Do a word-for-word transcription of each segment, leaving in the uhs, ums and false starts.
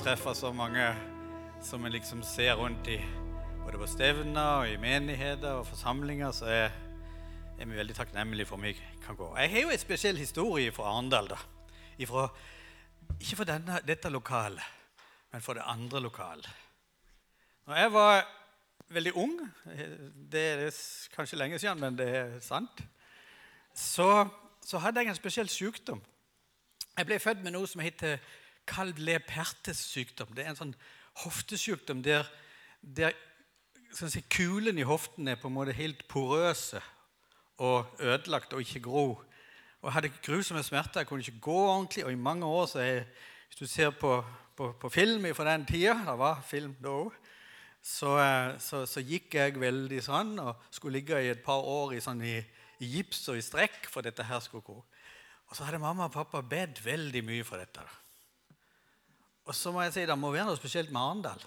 treffe så mange som man liksom ser rundt i, både på stevner og i menigheter og forsamlinger, så er, er vi veldig takknemmelige for at vi kan gå. Jeg har jo en spesiell historie fra Arendal da. Ifra, ikke for denne, dette lokalet, men for det andre lokalet. Når jeg var veldig ung, det er kanskje lenge siden, men det er sant, så, så hadde jeg en spesiell sykdom. Jeg ble født med noe som heter Kaldle-Pertes sykdom. Det er en sånn hoftesykdom der, der sånn si, kulen i hoften er på en måte helt porøse og ødelagt og ikke gro. Og jeg hadde grusomme smerter, jeg kunne ikke gå ordentlig, og i mange år, så jeg, hvis du ser på, på, på film fra den tida, det var film da også, så, så, så gikk jeg veldig sånn, og skulle ligge i et par år i, sånn, i, i gips og i strekk for dette her skulle gå. Og så hadde mamma og pappa bedt veldig mye for dette. Og så må jeg si, det må være noe spesielt med Arendal.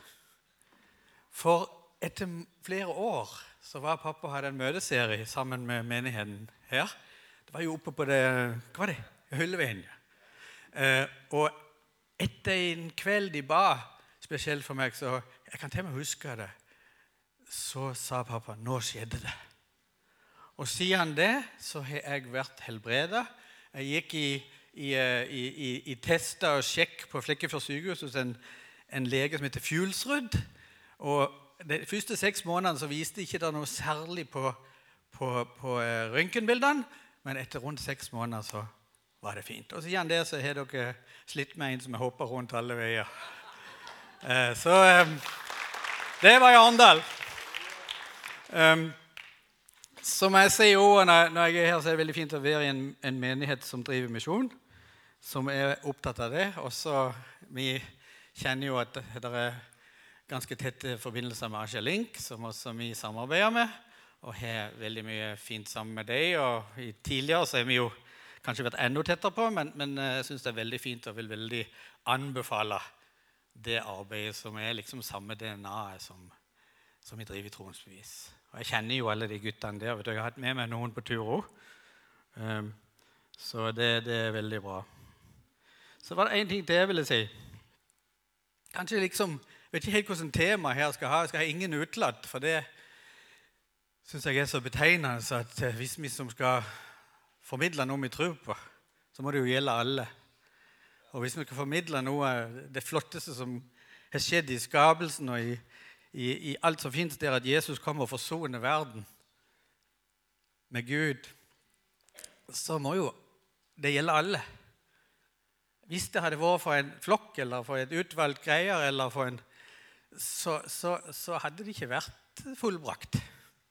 For etter flere år så var pappa og hadde en møteserie sammen med menigheten her. Det var jo oppe på det, hva var det? Hylleveien. Eh, og etter en kveld de ba, spesielt for meg, så jeg kan til og med huske det, så sa pappa, nå skjedde det. Og siden det så har jeg vært helbredet. Jeg gikk i, i, i, i, i tester og sjekk på Flekkefjord sykehus hos en, en lege som heter Fjulsrud. Og de første seks månedene så viste ikke det noe særlig på, på, på røntgenbildene, men etter rundt seks måneder så var det fint. Og siden det så har dere slitt med en som jeg hopper rundt alle veier. Eh, så eh, det var i Arendal. Um, Som jeg sier også, når jeg er her, så er det veldig fint å være i en, en menighet som driver misjon, som er opptatt av det. Og så, vi kjenner jo at det er ganske tette forbindelser med Asia Link, som også vi samarbeider med, og har veldig mye fint sammen med deg. Og i tidligere så har vi jo kanskje vært enda tettere på, men, men jeg synes det er veldig fint og vil veldig anbefale det arbeidet som er liksom samme D N A som, som vi driver i Troens Bevis. Og jeg kjenner jo alle de guttene der, vet du, jeg har hatt med meg noen på tur også. Um, så det, det er veldig bra. Så var det en ting til jeg ville si. Kanskje liksom, jeg vet ikke helt hvordan tema her skal ha, jeg skal ha ingen utlatt, for det synes jeg er så betegnende, så at hvis vi som skal formidle noe vi tror på, så må det jo gjelde alle. Og hvis vi skal formidle noe, det flotteste som har skjedd i skapelsen og i I, i alt som finnes der at Jesus kommer og forsoner verden med Gud, så må jo det gjelde alle. Hvis det hadde vært for en flokk eller for et utvalgt greier eller for en, så, så, så hadde det ikke vært fullbrakt.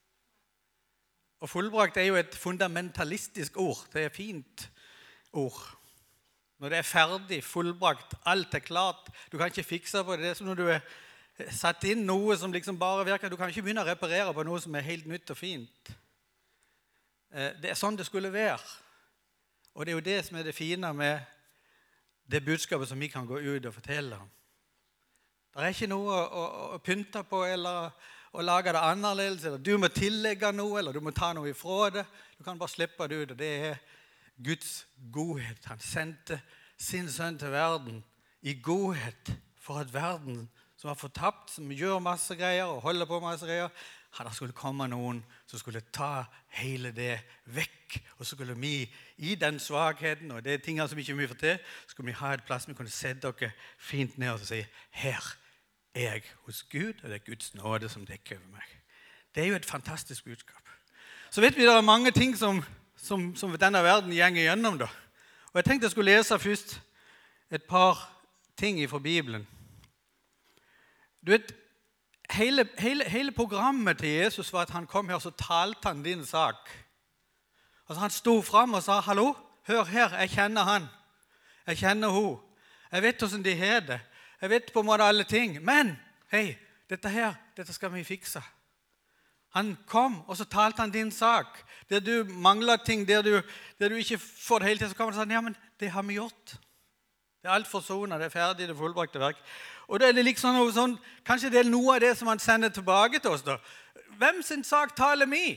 Og fullbrakt er jo et fundamentalistisk ord. Det er et fint ord. Når det er ferdig, fullbrakt, alt er klart, du kan ikke fikse på det. Det er som når du er satt inn noe som liksom bare virker. Du kan ikke begynne å reparere på noe som er helt nytt og fint. Det er sånn det skulle være. Og det er jo det som er det fine med det budskapet som vi kan gå ut og fortelle om. Det er ikke noe å, å, å pynte på eller å lage det annerledes, eller du må tillegge noe, eller du må ta noe ifra det. Du kan bare slippe det ut, og det er Guds godhet. Han sendte sin sønn til verden i godhet for at verden som var fortapt, som gjør masse greier og holder på masse greier, at det skulle komme noen som skulle ta hele det vekk. Og så skulle vi i den svakheten, og det er tingene som ikke vi får til, skulle vi ha et plass vi kunne sette dere fint ned og si, her er jeg hos Gud, og det er Guds nåde som dekker over meg. Det er jo et fantastisk budskap. Så vet vi det er mange ting som, som, som denne verden gjenger gjennom da. Og jeg tenkte jeg skulle lese først et par ting fra Bibelen. Du vet, hele, hele, hele programmet til Jesus var at han kom her, så talte han din sak. Altså han stod frem og sa, hallo, hør her, jeg kjenner han. Jeg kjenner hun. Jeg vet hvordan de har det. Jeg vet på en måte alle ting. Men, hei, dette her, dette skal vi fikse. Han kom, og så talte han din sak. Der du mangler ting, der du, der du ikke får det hele til, så kommer han og sa, ja, men det har vi gjort. Det er alt forsonet, det er ferdig, det er fullbrakte verk. Og da er det liksom noe sånn, kanskje det er noe av det som han sender tilbake til oss da. Hvem sin sak taler vi?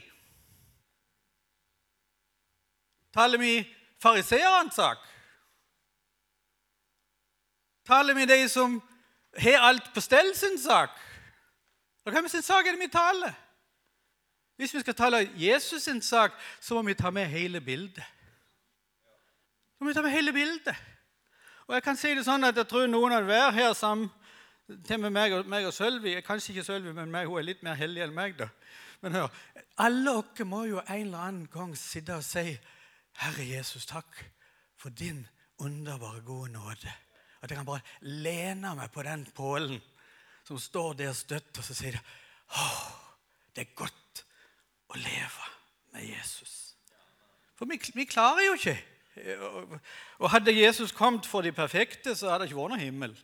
Taler vi fariseerens sak? Taler vi de som har alt på stell sin sak. Da kan vi sin sak er det vi taler. Hvis vi skal tale Jesus sin sak, så må vi ta med hele bildet. Så må vi ta med hele bildet. Og jeg kan si det sånn at jeg tror noen av dere her sammen, til med meg og, meg og Sølvi, kanskje ikke Sølvi, men meg, hun er litt mer heldig enn meg da. Men hør, alle dere må jo en eller annen gang sitte og si, Herre Jesus, takk for din underbare gode nåde. At jeg kan bare lene meg på den pålen som står der støtt, og så sier det, åh, det er godt å leve med Jesus. For vi, vi klarer jo ikke. Og hadde Jesus kommet for de perfekte, så hadde det ikke vært noe himmel.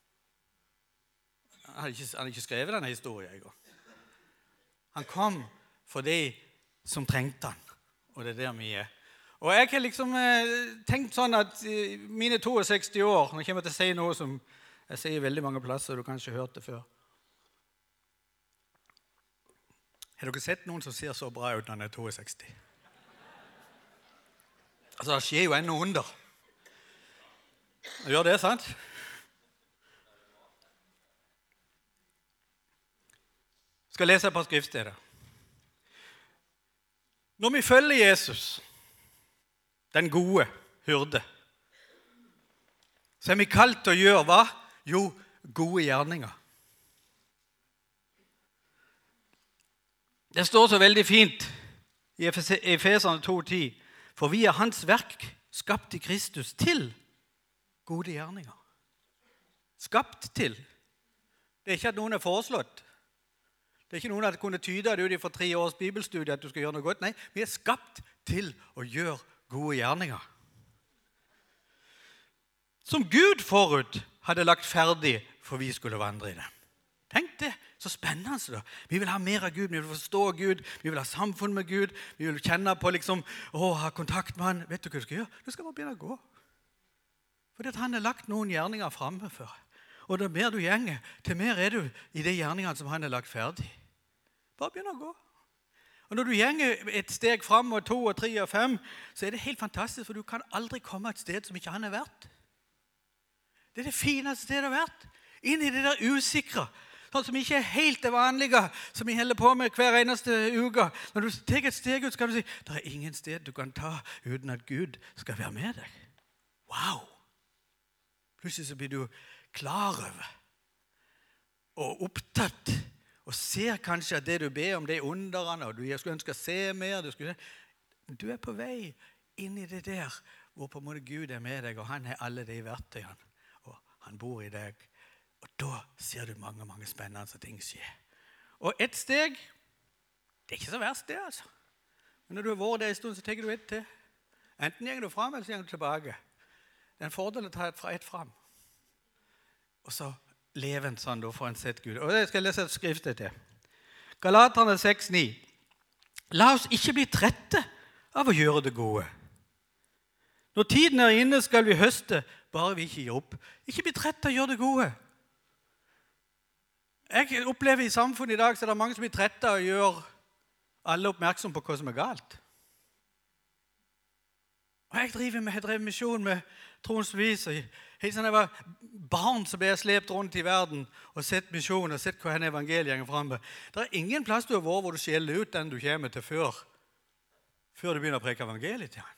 Han hadde ikke, han hadde ikke skrevet denne historien i går. Han kom for de som trengte han, og det er der vi er. Og jeg har liksom eh, tenkt sånn at i mine seksti år, nå kommer jeg til å si noe som jeg sier veldig mange plasser, du har kanskje hørt det før. Har dere sett noen som ser så bra ut når han er seksti? Altså, det skjer jo ennå under. Gjør det, sant? Jeg skal lese et par skriftsteder. Når vi følger Jesus, den gode hyrde, så er vi kalt til å gjøre hva? Jo, gode gjerninger. Det står så veldig fint i Efeserne to ti, for vi er hans verk, skapt i Kristus til gode gjerninger. Skapt til. Det er ikke at noen er foreslått. Det er ikke noen at kunne tyde det ut fra tre års bibelstudie at du skal gjøre noe godt. Nei, vi er skapt til å gjøre gode gjerninger. Som Gud forut hadde lagt ferdig for vi skulle vandre i det. Tenk det, så spennende da. Vi vil ha mer av Gud, vi vil forstå Gud, vi vil ha samfunn med Gud, vi vil kjenne på liksom, å, ha kontakt med han. Vet du hva du skal gjøre? Du skal bare begynne å gå. Fordi han har lagt noen gjerninger fremme for. Og det mer du gjenger, til mer er du i de gjerningene som han har lagt ferdig. Bare begynne å gå. Og når du gjenger et steg frem, og to, og tre, og fem, så er det helt fantastisk, for du kan aldri komme et sted som ikke han har vært. Det er det fineste stedet har vært. Inn i det der usikre, sånn som ikke er helt det vanlige, som vi holder på med hver eneste uke. Når du tar et steg ut, så kan du si, det er ingen sted du kan ta uten at Gud skal være med deg. Wow! Plutselig så blir du klar over og opptatt og ser kanskje at det du ber om det er underene, og du skulle ønske å se mer. Du, skulle, du er på vei inn i det der hvor på en måte Gud er med deg, og han har alle de verktøyene, og han bor i deg. Og da ser du mange, mange spennende ting skje. Og et steg, det er ikke så verst det, altså. Men når du har vært der en stund, så tenker du et til. Enten gjenger du frem, eller så gjenger du tilbake. Det er en fordel å ta et fra ett frem. Og så leve en sånn, da får en sett Gud. Og jeg skal lese et skrift til. Galaterne seks ni. La oss ikke bli trette av å gjøre det gode. Når tiden er inne, skal vi høste, bare vi ikke gir opp. Ikke bli trette av å gjøre det gode. Jeg opplever i samfunnet i dag, så er det mange som blir trette av å gjøre alle oppmerksom på hva som er galt. Og jeg driver med, jeg drev misjon med troens vis. Helt sånn jeg var barn så ble jeg slept rundt i verden og sett misjon og sett hva henne evangeliet gjenger frem med. Det er ingen plass du har vært hvor du skjeller ut den du kommer til før, før du begynner å preke evangeliet til han.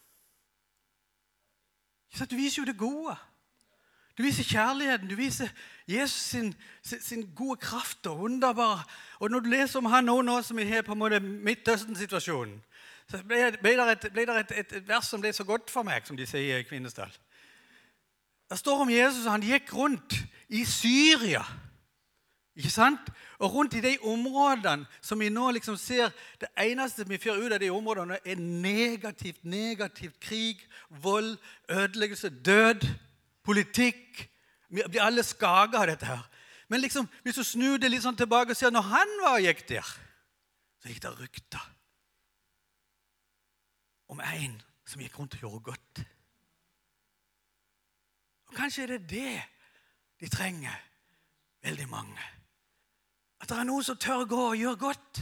Du viser jo det gode. Du viser kjærligheten, du viser Jesus sin, sin, sin gode kraft og underbar. Og når du leser om han nå, nå som er her på en måte Midtøsten-situasjonen, så ble, ble det, et, ble det et, et, et vers som ble så godt for meg, som de sier i Kvinesdal. Det står om Jesus, han gikk rundt i Syria, ikke sant? Og rundt i de områdene som vi nå liksom ser, det eneste vi får ut av de områdene er negativt, negativt, krig, vold, ødeleggelse, død, politikk. Vi blir alle skaget av dette her. Men liksom, hvis du snur det litt sånn tilbake og ser, når han var og gikk der, så gikk det rykter om en som gikk rundt og gjorde godt. Og kanskje er det det de trenger, veldig mange. At det er noen som tør gå og gjøre godt.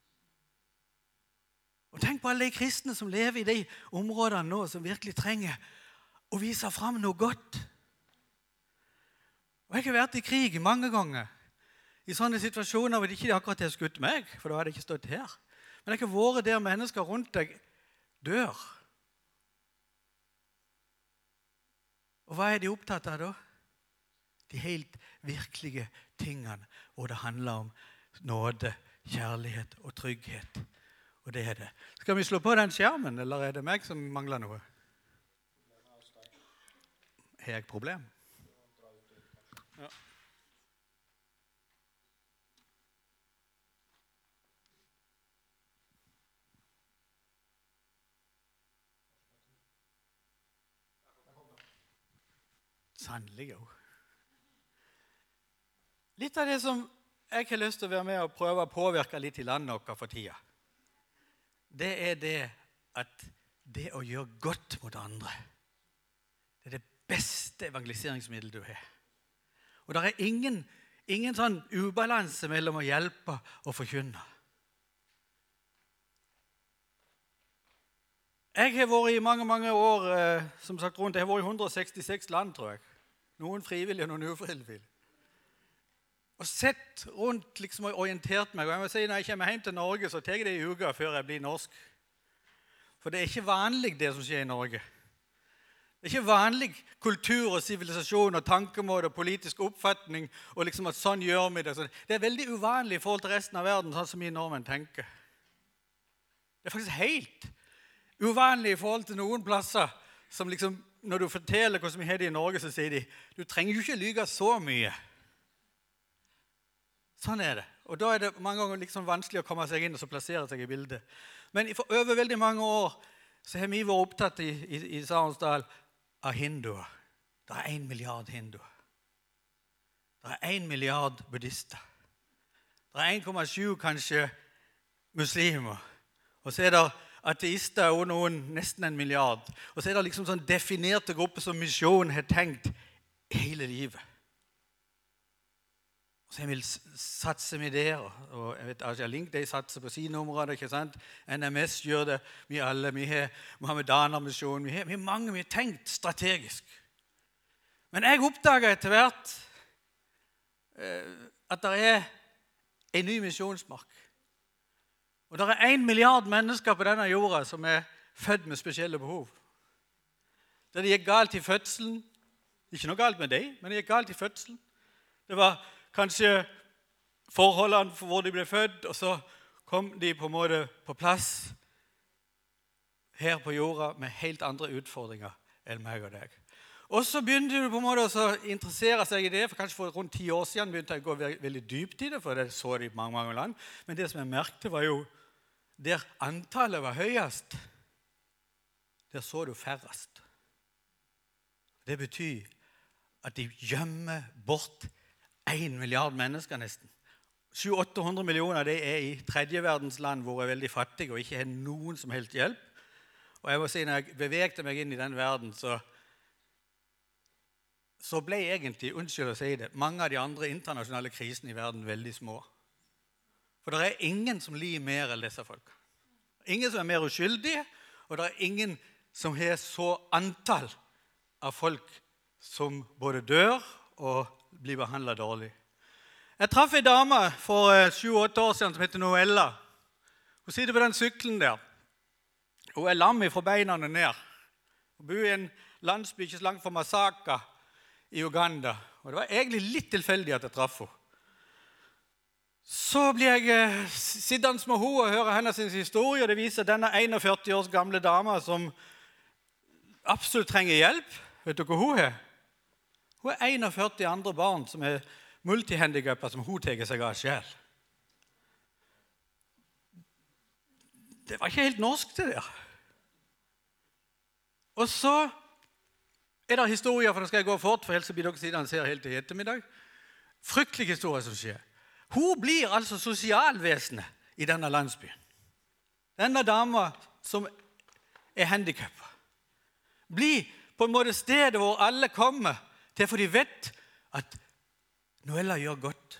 Og tenk på alle de kristne som lever i de områdene nå, som virkelig trenger å vise frem noe godt. Og jeg har vært i krig mange ganger, i sånne situasjoner hvor det ikke akkurat har skutt meg, for da hadde jeg ikke stått her. Men jeg har vært der mennesker rundt deg dør. Og hva er de opptatt av da? De helt virkelige tingene, hvor det handler om nåde, kjærlighet og trygghet. Og det er det. Skal vi slå på den skjermen, eller er det meg som mangler noe? Har jeg et problem? Ja. Sannelig jo. Litt av det som jeg har lyst til å være med og prøve å påvirke litt i landet vårt for tida, det er det at det å gjøre godt mot andre, det er det beste evangeliseringsmiddel du har. Og det er ingen, ingen sånn ubalanse mellom å hjelpe og forkynne. Jeg har vært i mange, mange år, eh, som sagt rundt, jeg har vært i hundre og sekstiseks land, tror jeg. Noen frivillige og noen ufrivillige. Og sett rundt, liksom, og orientert meg. Og jeg må si, når jeg kommer hjem til Norge, så tar jeg det i uka før jeg blir norsk. For det er ikke vanlig det som skjer i Norge. Det er ikke vanlig kultur og sivilisasjon og tankemåte og politisk oppfatning, og liksom at sånn gjør vi det. Det er veldig uvanlig i forhold til resten av verden, sånn som vi nordmenn tenker. Det er faktisk helt uvanlig i forhold til noen plasser, som liksom, når du forteller hvordan vi har det i Norge, så sier de, du trenger jo ikke lyge så mye. Sånn er det. Og da er det mange ganger liksom vanskelig å komme seg inn og så plassere seg i bildet. Men for over veldig mange år så har vi vært opptatt i, i, i Sarensdal av hinduer. Det er en milliard hinduer. Det er en milliard buddhister. Det er en komma sju kanskje muslimer. Og så er det ateister og noen nesten en milliard. Og så er det liksom sånn definerte grupper som misjon har tenkt hele livet. Så jeg vil satse med det, og jeg vet, Asia Link, de satser på sine områder, ikke sant? N M S gjør det, vi alle, vi har Mohammedaner-misjonen, vi har, vi har mange, vi har tenkt strategisk. Men jeg oppdaget etter hvert eh, at det er en ny misjonsmark. Og det er en milliard mennesker på denne jorda som er født med spesielle behov. Det gikk galt i fødselen, ikke noe galt med deg, men det gikk galt i fødselen. Det var kanskje forholdene for hvor de ble født, og så kom de på en måte på plass her på jorda med helt andre utfordringer enn meg og deg. Og så begynte du på en måte å interessere seg i det, for kanskje for rundt ti år siden begynte jeg å gå veldig dypt i det, for det så de i mange, mange land. Men det som jeg merkte var jo, der antallet var høyest, der så du færrest. Det betyr at de gjemmer bort en milliard mennesker nesten. sju til åtte hundre millioner det er i tredje verdens land hvor er veldig fattige og ikke har noen som helst hjelp. Og jeg må si, når jeg bevegte meg inn i den verden, så, så ble egentlig, unnskyld å si det, mange av de andre internasjonale krisene i verden veldig små. For det er ingen som lider mer enn disse folk. Ingen som er mer uskyldige, og det er ingen som har så antall av folk som både dør og blir behandlet dårlig. Jeg traff en dame for sju til åtte år siden som heter Noella. Hun sitter på den syklen der. Hun er lam fra beina ned. Hun bor i en landsby ikke så langt fra Masaka i Uganda. Og det var egentlig litt tilfeldig at jeg traff henne. Så blir jeg sittende med henne og høre hennes historie, og det viser denne førtien års gamle dame som absolutt trenger hjelp. Vet du hva hun er? Hun er førtien andre barn som er multihandicapper som hun tar seg av selv. Det var ikke helt norsk det der. Og så er det historier, for det skal jeg gå fort, for ellers blir dere siden han ser helt til ettermiddag. Fryktelig historie som skjer. Hun blir altså sosialvesenet i denne landsbyen. Denne dama som er handicappet blir på en måte stedet hvor alle kommer til, for de vet at Noella gjør godt.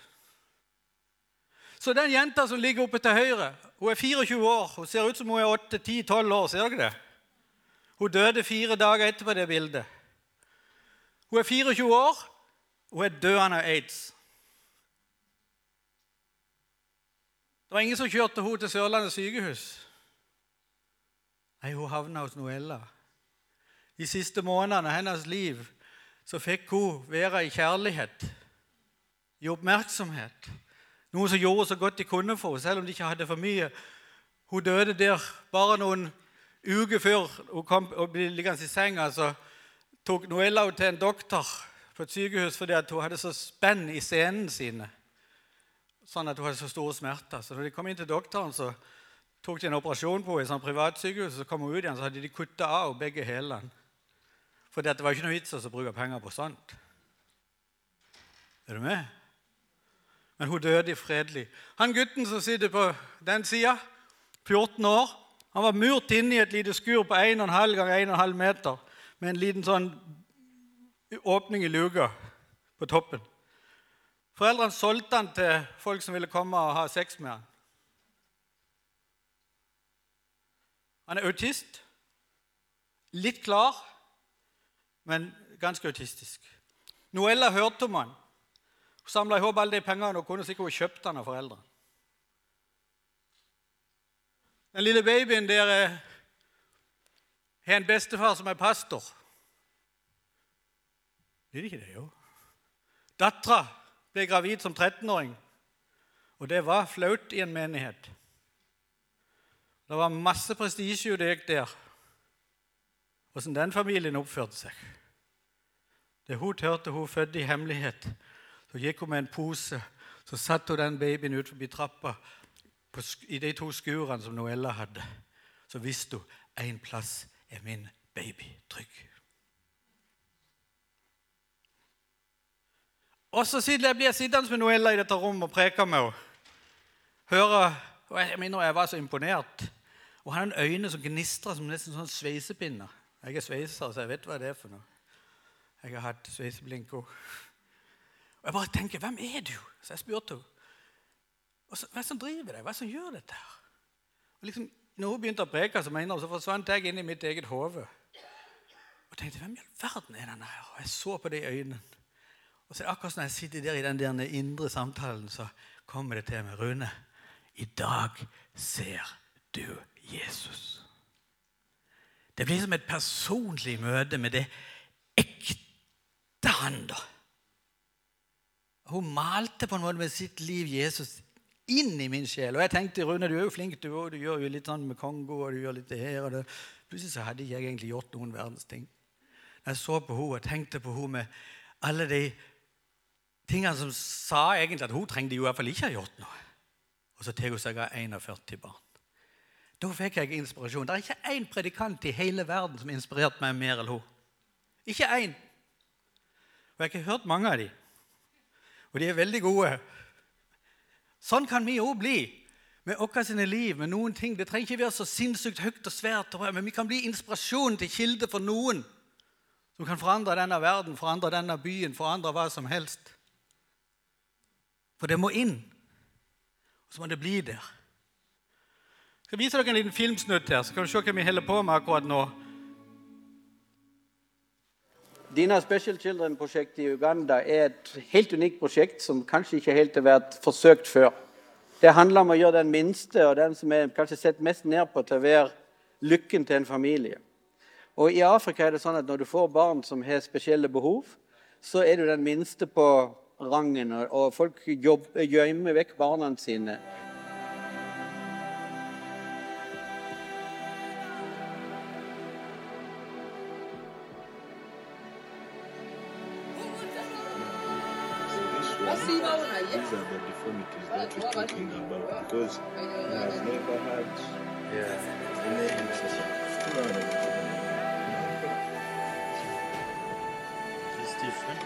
Så den jenta som ligger oppe til høyre, hun er fireogtjue år, hun ser ut som hun er åtte, ti, tolv år, ser dere det? Hun døde fire dager etterpå det bildet. Hun er fireogtjue år, Hun er døende av AIDS. Det var ingen som kjørte henne til Sørlandet sykehus. Nei, hun havnet hos Noella. De siste månedene av hennes liv så fikk hun være i kjærlighet, i oppmerksomhet. Noe som gjorde så godt de kunne for henne, selv om de ikke hadde for mye. Hun døde der bare noen uker før hun kom og ble liggende i senga, så tok Noella henne til en doktor på et sykehus fordi at hun hadde så spenn i senene sine, sånn at hun hadde så store smerter. Så når de kom inn til doktoren, så tok de en operasjon på henne i sånn privatsykehus, så kom hun ut igjen, så hadde de kuttet av begge hælene. Fordi at det var ikke noe vits å bruke penger på sånt. Er du med? Men hun døde fredelig. Han gutten som sitter på den siden, fjorten år, han var murt inne i et lite skur på en og en halv gang en og en halv meter, med en liten sånn åpning i luga på toppen. Foreldrene solgte han til folk som ville komme og ha sex med han. Han er autist, litt klar, men ganske autistisk. Noella hørte om han. Hun samlet i håp alle de pengene og kunne sikkert kjøpt han av foreldrene. Den lille babyen der er en bestefar som er pastor. Det er ikke det, jo. Dattera ble gravid som trettenåring, og det var flaut i en menighet. Det var masse prestisje jo det gikk der, hvordan den familien oppførte seg. Det hun hørte, hun fødte i hemmelighet. Så gikk hun med en pose, så satt hun den babyen ut forbi trappa på, i de to skurene som Noella hadde. Så visste hun, en plass er min baby trygg. Og så blir jeg sittende med Noella i dette rommet og preker med henne. Høre, og jeg minner jeg var så imponert. Og han har øyne som gnistrer som nesten sånn sveisepinner. Jeg er sveiser, så jeg vet hva det er for noe. Jeg har hatt sveiseblink også. Og jeg bare tenker, hvem er du? Så jeg spurte henne. Og så, hva som driver deg? Hva som gjør dette her? Og liksom, når hun begynte å preke, så mener hun, så forsvant jeg inn i mitt eget hode. Og tenkte, hvem i all verden er denne her? Og jeg så på de øynene. Og så akkurat når jeg sitter der i den der indre samtalen, så kommer det til meg, Rune, i dag ser du Jesus. Det blir som et personlig møte med det ekte han da. Hun malte på en måte med sitt liv Jesus inn i min sjel. Og jeg tenkte, Rune, du er jo flink, du, du gjør jo litt sånn med Kongo, og du gjør litt det her. Og det. Plutselig så hadde jeg egentlig gjort noen verdens ting. Jeg så på henne og tenkte på henne med alle de tingene som sa egentlig at hun trengte jo i hvert fall ikke ha gjort noe. Og så tar hun seg av førti barn. Da fikk jeg inspirasjon. Det er ikke en predikant i hele verden som inspirerte meg mer enn hun. Ikke en. Og jeg har ikke hørt mange av de. Og de er veldig gode. Sånn kan vi også bli med oss sine liv, med noen ting. Det trenger ikke være så sinnssykt høyt og svært, men vi kan bli inspirasjon til kilde for noen som kan forandre denne verden, forandre denne byen, forandre hva som helst. For det må inn, og så må det bli der. Jeg skal vise dere en liten filmsnutt her, så kan du se hva vi holder på med akkurat nå. Dina Special Children-prosjekt i Uganda er et helt unikt prosjekt som kanskje ikke helt har vært forsøkt før. Det handler om å gjøre den minste og den som er kanskje sett mest ned på til å være lykken til en familie. Og i Afrika er det sånn at når du får barn som har spesielle behov, så er du den minste på rangen, og folk jobber, gjemmer vekk barna sine. These are the deformities that we're talking about, because we have never had yeah. any ancestors. It's different.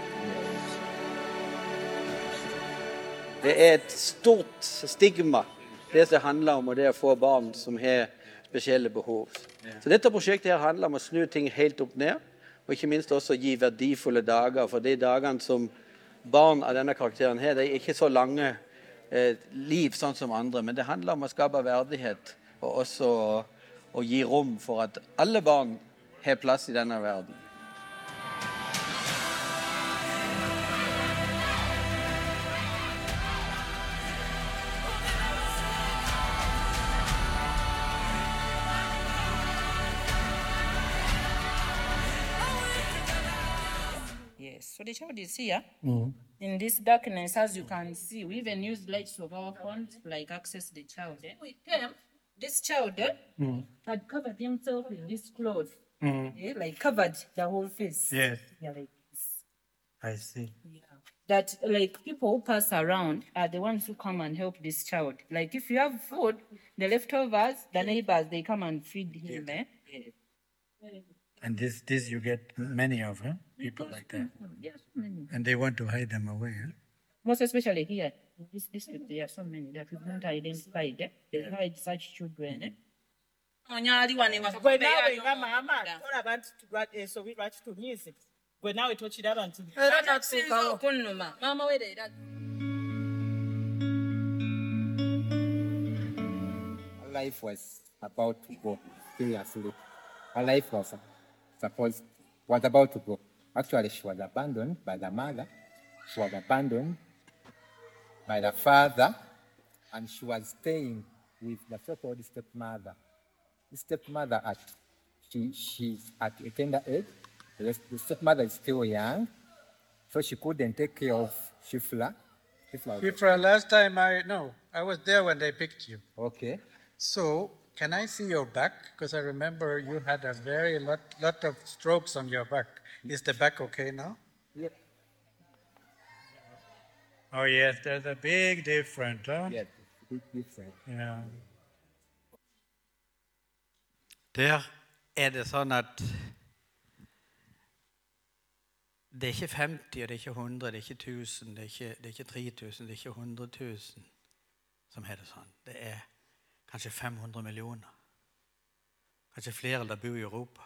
Det er et stort stigma, det som handler om det å få barn som har spesielle behov. Så dette prosjektet her handler om å snu ting helt opp ned, og ikke minst også gi verdifulle dager, for de dagene som barn av denne karakteren her, det er ikke så lange eh, liv sånn som andre, men det handler om å skape verdighet, og også å, å gi rom for at alle barn har plass i denne verden. Yes, so the child is here. Mm. In this darkness, as you can see, we even use lights of our phones to like access the child. Eh? We came, this child eh, mm. had covered himself in this cloth. Mm. Yeah, like covered the whole face. Yes. Yeah, like this. I see. Yeah. That like people who pass around are the ones who come and help this child. Like if you have food, the leftovers, the neighbors, they come and feed him. Yeah. Eh? Yeah. And this, this you get many of, huh? People like that. Yes, many. And they want to hide them away, huh? Most especially here, in this district, there are so many that we don't identify. Eh? They hide such children. Eh? Gwe nawe nga maama olaba nti tulwadde lwaki tunyiize gwe nawe tokiraba nti era nakusiika okunnuma maama we leero life was about to go seriously. Her life was supposed was about to go. Actually, she was abandoned by the mother. She was abandoned by the father, and she was staying with the so-called stepmother. The stepmother at she she's at a tender age. The, the stepmother is still young, so she couldn't take care of Shifra. Shifra. Shifra, last time I no, I was there when they picked you. Okay. So, can I see your back? Because I remember you had a very lot, lot of strokes on your back. Is the back okay now? Yep. Oh, yes, there's a big difference, huh? Yes, big difference. Yeah. Der er det sånn at det er ikke femti, og det er ikke hundre, det er ikke tusen, det er ikke, det er ikke tre tusen, det er ikke hundre tusen som har det sånn. Det er kanskje fem hundre millioner. Kanskje flere der bor i Europa.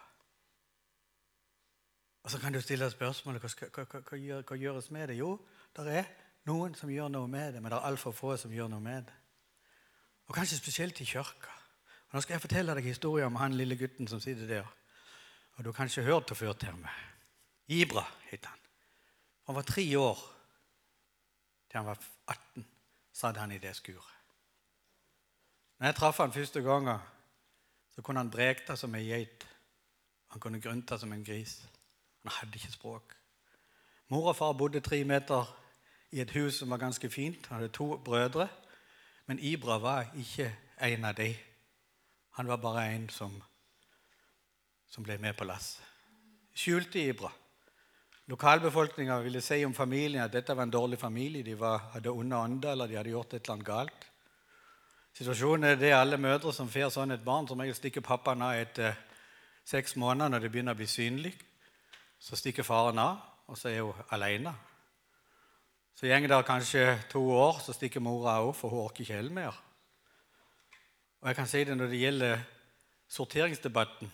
Og så kan du stille spørsmålet, hva, hva, hva, hva, gjør, hva gjøres med det? Jo, det er noen som gjør noe med det, men det er alt for få som gjør noe med det. Og kanskje spesielt i kirka. Og nå skal jeg fortelle deg historien om han lille gutten som sitter der. Og du har kanskje hørt det før til meg. Ibra heter han. Han var tre år til han var atten, satt han i det skuret. Når jeg traff han første gangen, så kunne han brekta som en geit. Han kunne grunta som en gris. Han hadde ikke språk. Mor og far bodde tre meter i et hus som var ganske fint. Han hadde to brødre, men Ibra var ikke en av dem. Han var bare en som, som ble med på lass. Skjulte Ibra. Lokalbefolkningen ville si om familien at dette var en dårlig familie. De var, hadde onde ånder, eller de hadde gjort et eller annet galt. Situasjonen er det alle mødre som får sånn et barn, som jeg stikker pappaen av etter seks måneder når det begynner å bli synlig. Så stikker faren av, og så er hun alene. Så gjenger det kanskje to år, så stikker mora av, for hun orker ikke helt mer. Og jeg kan si det når det gjelder sorteringsdebatten,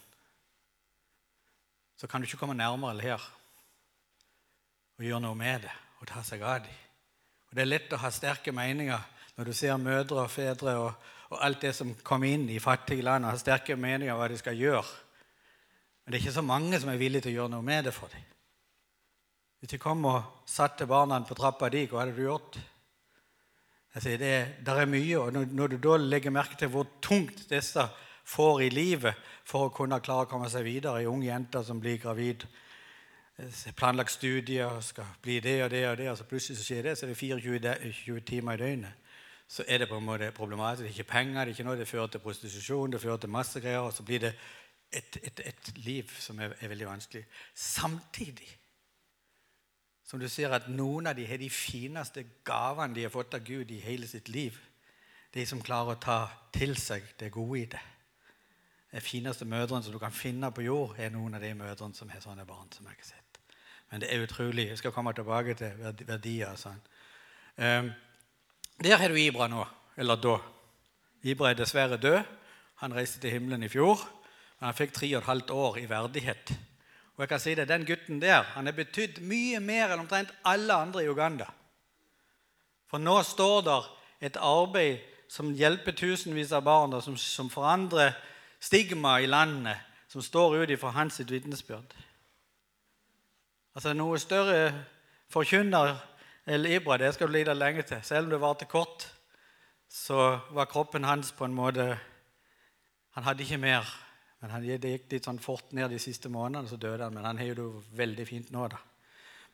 så kan du ikke komme nærmere her og gjøre noe med det, og ta seg av det. Og det er lett å ha sterke meninger når du ser mødre og fedre og, og alt det som kommer inn i fattige land, og har sterke meninger om hva de skal gjøre. Men det er ikke så mange som er villige til å gjøre noe med det for dem. Hvis de kom og satte barna på trappa di, hva hadde du gjort? Jeg sier, det, der er mye, og når, når du da legger merke til hvor tungt disse får i livet for å kunne klare å komme seg videre, en ung jente som blir gravid, planlagt studier, skal bli det og det og det, og så plutselig så skjer det, så er det fireogtjue timer i døgnet. Så er det på en måte problematisk. Det er ikke penger, det er ikke noe, det fører til prostitusjon, det fører til masse greier, og så blir det et, et, et liv som er, er veldig vanskelig. Samtidig som du ser at noen av de har de fineste gavene de har fått av Gud i hele sitt liv. De som klarer å ta til seg det gode i det. De fineste mødrene som du kan finne på jord er noen av de mødrene som har sånne barn som jeg har sett. Men det er utrolig. Jeg skal komme tilbake til verdier og sånn. Um, der har du Ibra nå, eller da. Ibra er dessverre død. Han reiste til himmelen i fjor, men han fikk tre og et halvt år i verdighet. Og jeg kan si det, den gutten der, han har betydd mye mer enn omtrent alle andre i Uganda. For nå står der et arbeid som hjelper tusenvis av barn, som, som forandrer stigma i landet, som står ut ifra hans vitnesbyrd. Altså noe større forkynner eller Ibra, det skal du lide lenge til. Selv om det var til kort, så var kroppen hans på en måte, han hadde ikke mer. Men han, det gikk litt sånn fort ned de siste månedene, så døde han. Men han har jo det veldig fint nå da.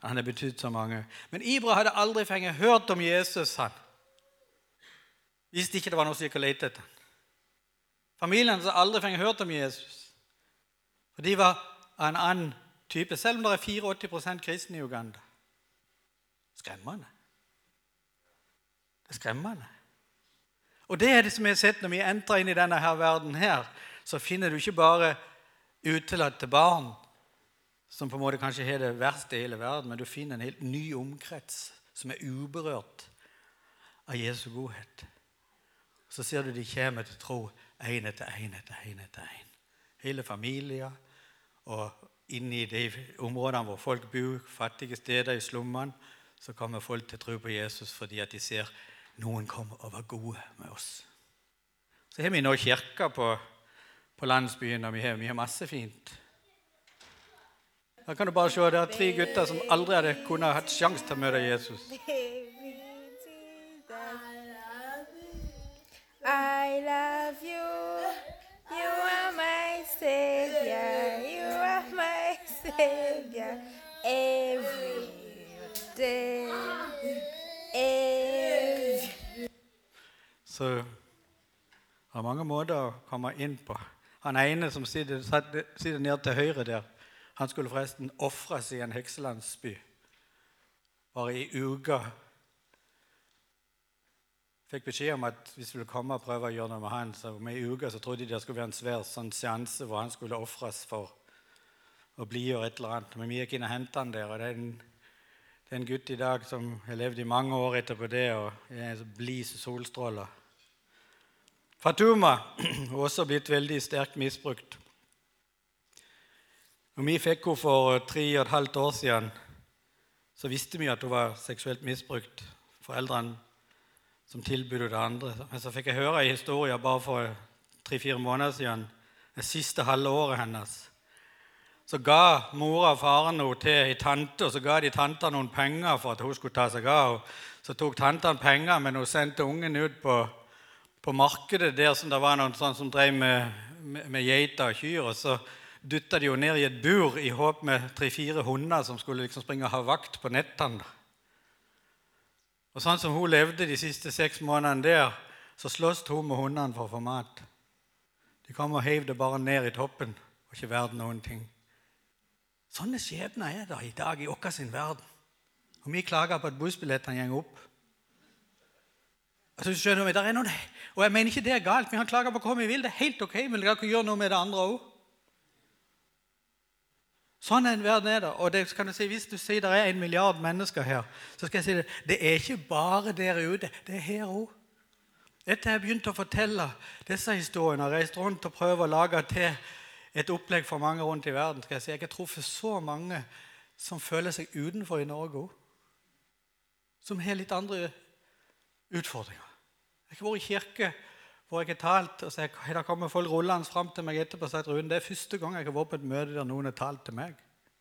Han har betydd så mange. Men Ibra hadde aldri fengt hørt om Jesus, han. Visste ikke det var noe som gikk og lette etter han. Familien hadde aldri fengt hørt om Jesus. For de var av en annen type, selv om det er åttifire prosent kristne i Uganda. Skremmende. Det er skremmende. Og det er det som jeg har sett når vi entrer inn i denne her verden her, så finner du ikke bare utelatte barn, som på en måte kanskje har det verste i hele verden, men du finner en helt ny omkrets som er uberørt av Jesu godhet. Så ser du de kommer til tro en etter en etter en etter en. Hele familier, og inne i de områdene hvor folk bor, fattige steder i slummene, så kommer folk til tro på Jesus fordi at de ser noen komme og være gode med oss. Så har vi nå kirker på, på landsbyen, og vi har, vi har masse fint. Da kan du bare se, det er tre gutter som aldri hadde kunnet hatt sjanse til å møte Jesus. I love you. You are my savior. You are my savior. Every day. Every. Så det er mange måter å komme inn på. Han ene som sitter, sitter ned til høyre der, han skulle forresten offres i en hekselandsby. Bare i uka. Fikk beskjed om at hvis vi ville komme og prøve å gjøre noe med han, så med i uka så trodde de det skulle være en svær sånn seanse hvor han skulle offres for å bli og et eller annet. Men vi gikk inn og hentet han der, og det er en, det er en gutt i dag som har levd i mange år etterpå det, og er en så blid som solstråler. Fatuma har også blitt veldig sterkt misbrukt. Når vi fikk henne for tre og et halvt år siden, så visste vi at hun var seksuelt misbrukt. Foreldrene som tilbudde det andre. Men så fikk jeg høre i historien bare for tre-fire måneder siden, det siste halve året hennes. Så ga mora og faren henne til en tante, og så ga de tante noen penger for at hun skulle ta seg av. Så tok tanten penger, men hun sendte ungen ut på, på markedet der som det var noen sånn som drev med, med, med geiter og kyr, og så dyttet de jo ned i et bur i håp med tre-fire hunder som skulle liksom springe og ha vakt på nettene. Og sånn som hun levde de siste seks månedene der, så slåss hun med hundene for å få mat. De kom og hev det bare ned i toppen, og ikke verden noen ting. Sånne skjebner er det i dag i okker sin verden. Og vi klager på at bussbillettene gjenger opp. Altså, skjønner vi, der er noe, og jeg mener ikke det er galt, vi har klaget på hva vi vil, det er helt ok, men vi kan gjøre noe med det andre også. Sånn er en verden er det, og det kan du si, hvis du sier det er en milliard mennesker her, så skal jeg si det, det er ikke bare der ute, det er her også. Etter jeg begynte å fortelle disse historiene, og reist rundt og prøve å lage til et opplegg for mange rundt i verden, skal jeg si, jeg har truffet så mange som føler seg utenfor i Norge også, som har litt andre utfordringer. Jeg har ikke vært i kirke hvor jeg har talt, og så har det kommet folk rullende frem til meg etterpå og sagt, Rune, det er første gang jeg har vært på et møte der noen har talt til meg.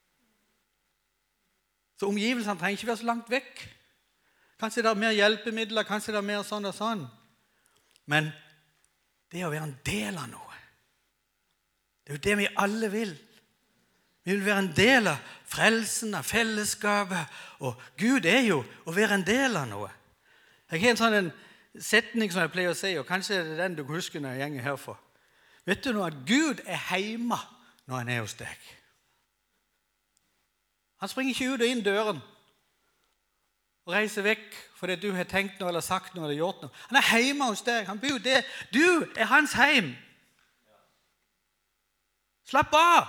Så omgivelsene trenger ikke være så langt vekk. Kanskje det er mer hjelpemidler, kanskje det er mer sånn og sånn. Men det er å være en del av noe. Det er jo det vi alle vil. Vi vil være en del av frelsen, av fellesskapet, og Gud er jo å være en del av noe. Jeg har en sånn en setning som jeg pleier å si, og kanskje er det den du husker når jeg gjenger herfor. Vet du nå at Gud er hjemme når han er hos deg? Han springer ikke ut og inn døren og reiser vekk fordi du har tenkt noe eller sagt noe eller gjort noe. Han er hjemme hos deg. Han bor der. Du er hans hjem. Slapp av.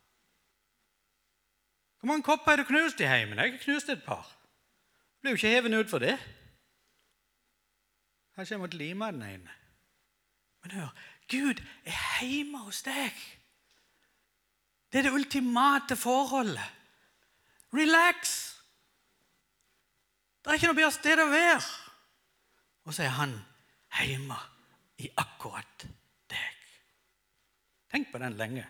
Hvor mange kopper har du knust i heimen? Jeg har knust et par. Du blir jo ikke hevet ut for det. Kanskje jeg måtte lime den ene. Men hør, Gud er hjemme hos deg. Det er det ultimate forholdet. Relax. Det er ikke noe bedre sted å være. Og så er han hjemme i akkurat deg. Tenk på den lenge.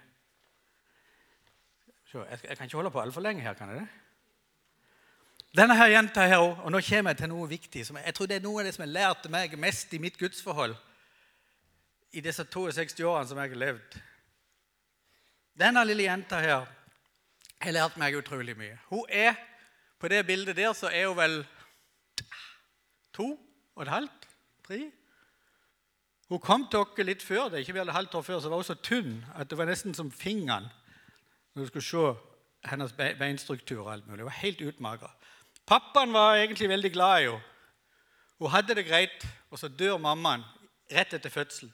Så jeg, jeg kan ikke holde på alt for lenge her, kan jeg det? Denne her jenta her, og nå kommer jeg til noe viktig, som jeg, jeg tror det er noe av det som jeg lærte meg mest i mitt gudsforhold i disse seksti årene som jeg har levd. Denne lille jenta her har lært meg utrolig mye. Hun er På det bildet der så er hun vel to og et halvt, tre. Hun kom til dere litt før, det er ikke vel et halvt år før, så var hun så tynn at det var nesten som fingeren når du skulle se hennes beinstruktur og alt mulig. Det var helt utmagret. Pappaen var egentlig veldig glad i henne. Hun hadde det greit, og så dør mammaen rett etter fødselen.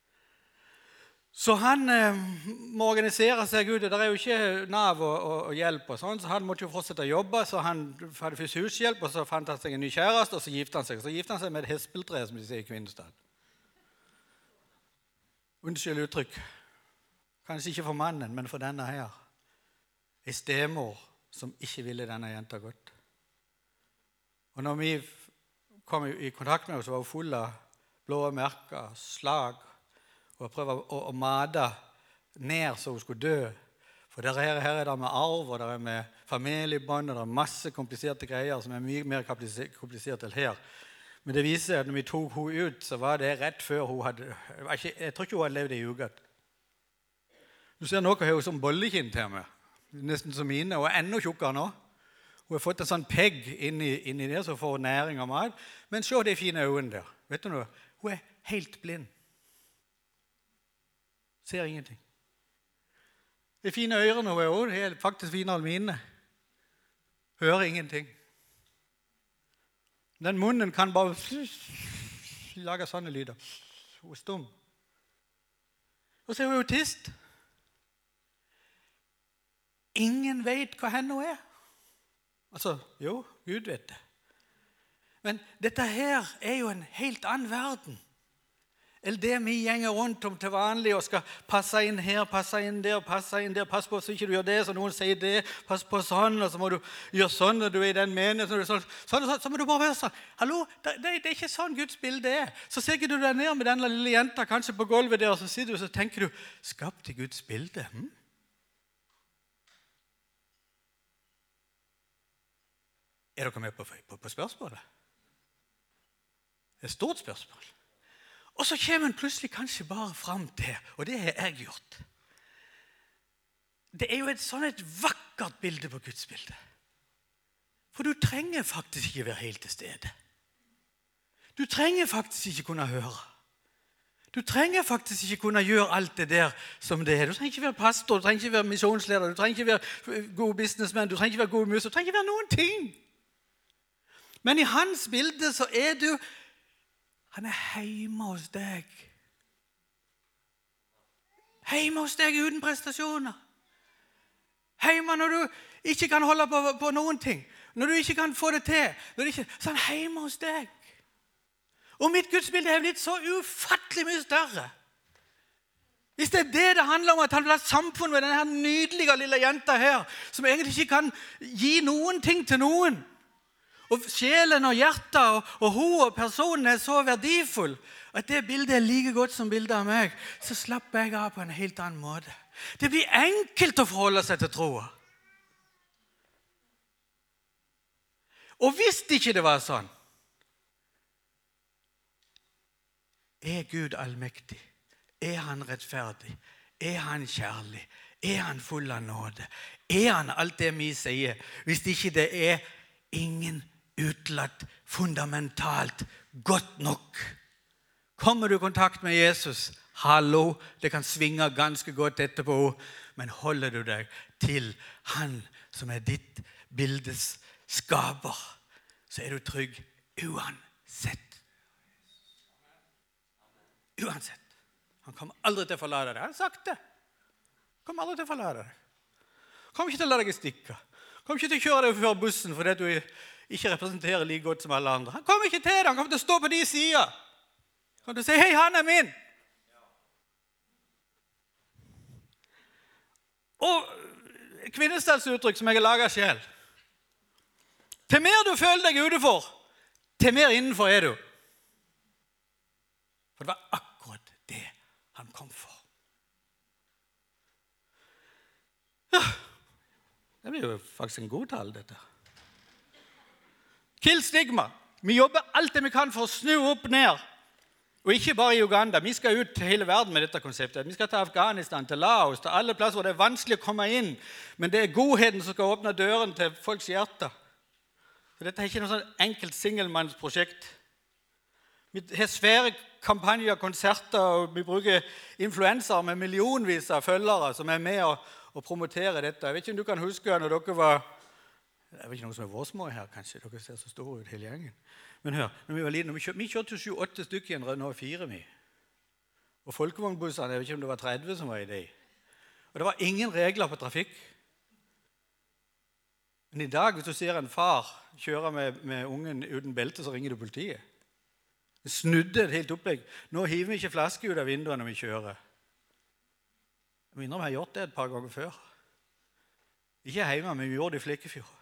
Så han eh, må organisere seg ut, det er jo ikke nav og, og, og hjelp og sånn, så han måtte jo fortsette å jobbe, så han hadde først hushjelp, og så fant han seg en ny kjæreste, og så gifte han seg. Så gifte han seg med et hespeltre, som de sier i Kvinnestad. Unnskyld uttrykk. Kanskje ikke for mannen, men for denne her. En stemor som ikke ville denne jenta godt. Og når vi kom i kontakt med henne, så var hun full av blå merker, slag, og prøve å, å mate ned så hun skulle dø. For der her, her er det med arv, og det er med familiebånd, og det er masse kompliserte greier som er mye mer komplisert enn her. Men det viser at når vi tok henne ut, så var det rett før hun hadde... Ikke, jeg tror ikke hun hadde levd i uget. Du ser noe her som bollekinn til meg. Nesten som mine, og er enda tjukkere nå. Hun har fått en sånn pegg inni, inni der, så får næring og mat. Men se de fine øynene der. Vet du noe? Hun er helt blind. Ser ingenting. De fine ørene hun er også, de er faktisk finere enn mine. Hører ingenting. Den munnen kan bare lage sånne lyder. Hun er stum. Og så er hun autist. Ingen vet hva henne er. Altså, jo, Gud vet det. Men dette her er jo en helt annen verden. Eller det vi gjenger rundt om til vanlig og skal passe inn her, passe inn der, passe inn der, pass på så ikke du gjør det, så noen sier det, pass på sånn, og så må du gjøre sånn når du er i den menigheten, sånn, sånn, sånn, så må du bare være sånn. Hallo, det, det, det er ikke sånn Guds bilde er. Så ser du deg ned med den lille jenta, kanskje på gulvet der, og så sitter du og så tenker du, skapt i Guds bilde, hm? Er dere med på, på, på spørsmålet? Det er et stort spørsmål. Og så kommer han plutselig kanskje bare frem til, og det har jeg gjort. Det er jo et sånn et vakkert bilde på Guds bilde. For du trenger faktisk ikke være helt til stede. Du trenger faktisk ikke kunne høre. Du trenger faktisk ikke kunne gjøre alt det der som det er. Du trenger ikke være pastor, du trenger ikke være misjonsleder, du trenger ikke være god businessman, du trenger ikke være god mus, du trenger ikke være noen ting. Men i hans bilde så er du, han er hjemme hos deg. Hjemme hos deg uten prestasjoner. Hjemme når du ikke kan holde på, på noen ting. Når du ikke kan få det til. Når du ikke, så er han hjemme hos deg. Og mitt gudsbilde er blitt så ufattelig mye større. Hvis det er det det handler om, at han vil ha samfunn med denne nydelige lille jenta her, som egentlig ikke kan gi noen ting til noen, og sjelen og hjertet og, og hun og personen er så verdifull, at det bildet er like godt som bildet av meg, så slapper jeg av på en helt annen måte. Det blir enkelt å forholde seg til troa. Og hvis det ikke det var sånn, er Gud allmektig? Er han rettferdig? Er han kjærlig? Er han full av nåde? Er han alt det vi sier? Hvis ikke det er ingen utlatt, fundamentalt, godt nok. Kommer du i kontakt med Jesus? Hallo, det kan svinge ganske godt etterpå, men holder du deg til han som er ditt bildes skaper, så er du trygg uansett. Uansett. Han kommer aldri til å forlate deg. Han har sagt det. Han kommer aldri til å forlate deg. Han kommer ikke til å la deg stikke. Han kommer ikke til å kjøre deg før bussen fordi du ikke representerer like godt som alle andre. Han kommer ikke til det. Han kommer til å stå på de siden. Han kommer til å si, hei, han er min. Og kvinnestadsuttrykk som jeg har laget selv. Til mer du føler deg utenfor, til mer innenfor er du. For det var akkurat det han kom for. Ja, det blir jo faktisk en god tale, dette. Kill stigma. Vi jobber alt det vi kan for å snu opp ned. Og ikke bare i Uganda. Vi skal ut til hele verden med dette konseptet. Vi skal til Afghanistan, til Laos, til alle plasser hvor det er vanskelig å komme inn. Men det er godheten som skal åpne døren til folks hjerter. For dette er ikke noe sånn enkelt singelmannsprosjekt. Vi har svære kampanjer, konserter, og vi bruker influensere med millionvis av følgere som er med og, og promoterer dette. Jeg vet ikke om du kan huske når dere var... Det er ikke noen som er vårsmå her, kanskje. Dere ser så store ut hele gjengen. Men hør, når vi var liten, vi kjørte, vi kjørte sju åtte stykker i en Renault fire, vi. Og folkevognbussene, jeg vet ikke om det var tretti som var i det. Og det var ingen regler på trafikk. Men i dag, hvis du ser en far kjøre med, med ungen uten belte, så ringer du politiet. Det snudde et helt opplegg. Nå hiver vi ikke flaske ut av vinduet når vi kjører. Jeg minner om jeg har gjort det et par ganger før. Ikke hjemme, men vi gjorde det i Flekkefjord.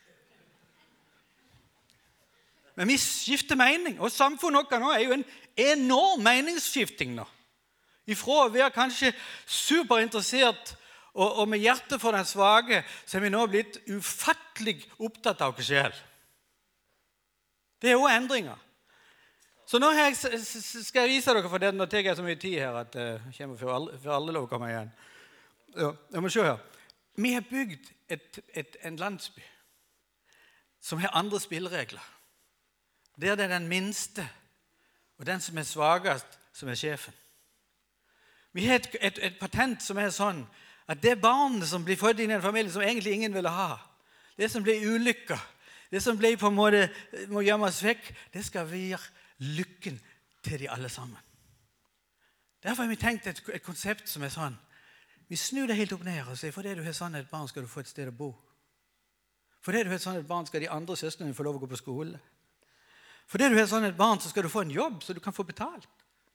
Men vi skifter mening, og samfunnet vårt nå er jo en enorm meningsskifting nå. Ifra å være kanskje superinteressert og, og med hjertet for den svage, så er vi nå blitt ufattelig opptatt av oss selv. Det er jo endringer. Så nå jeg, skal jeg vise dere for det, nå tar jeg så mye tid her at uh, jeg kommer for alle, for alle lov å komme igjen. Ja, jeg må se her. Vi har bygd et, et, en landsby som har andre spilleregler. Der det er den minste og den som er svagest som er sjefen. Vi har et, et, et patent som er sånn at det barnet som blir født inn i en familie som egentlig ingen ville ha, det som blir ulykker, det som blir på en måte må gjemmes vekk, det skal være lykken til de alle sammen. Derfor har vi tenkt et, et konsept som er sånn. Vi snur det helt opp ned og sier, for det du har sånn et barn skal du få et sted å bo. For det du har sånn et barn skal de andre søstrene få lov å gå på skole. For det du har sånn et barn så skal du få en jobb så du kan få betalt.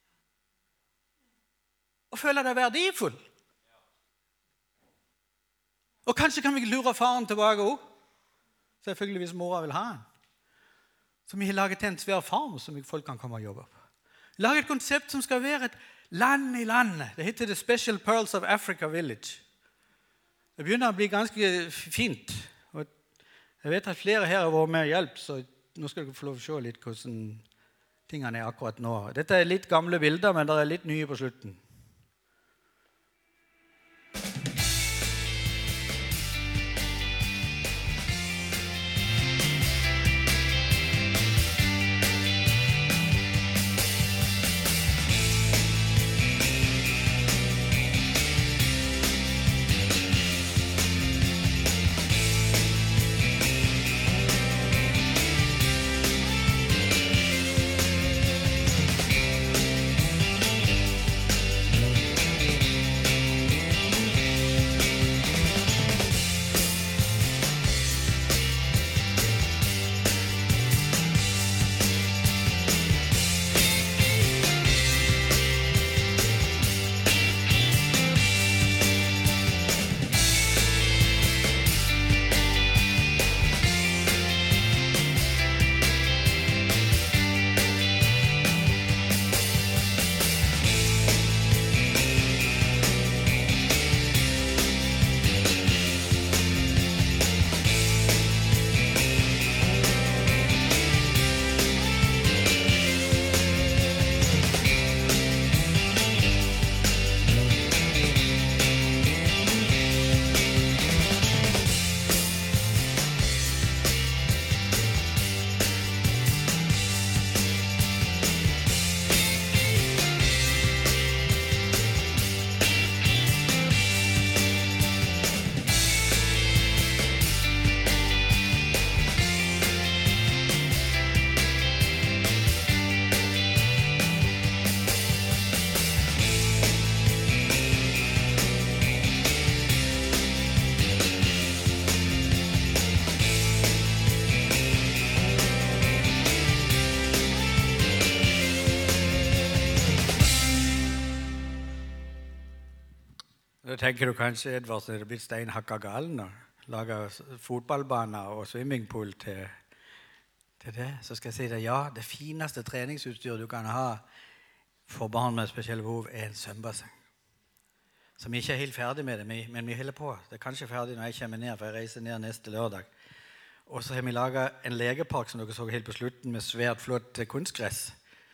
Og føle deg verdifull. Og kanskje kan vi lure faren tilbake også. Selvfølgelig hvis mora vil ha han. Så vi har laget en svær farm som folk kan komme og jobbe på. Laget et konsept som skal være et land i landet. Det heter The Special Pearls of Africa Village. Det begynner å bli ganske fint. Og jeg vet at flere her har vært med og hjelp, så nå skal dere få lov å se litt hvordan tingene er akkurat nå. Dette er litt gamle bilder, men det er litt nye på slutten. Da tenker du kanskje, Edvard, så er det blitt steinhakka galen og lager fotballbaner og swimmingpool til, til det. Så skal jeg si det, ja, det fineste treningsutstyret du kan ha for barn med spesielle behov er en svømmebasseng. Så vi er ikke helt ferdig med det, men vi holder på. Det er kanskje ferdig når jeg kommer ned, for jeg reiser ned neste lørdag. Og så har vi laget en legepark, som dere så helt på slutten, med svært flott kunstgress.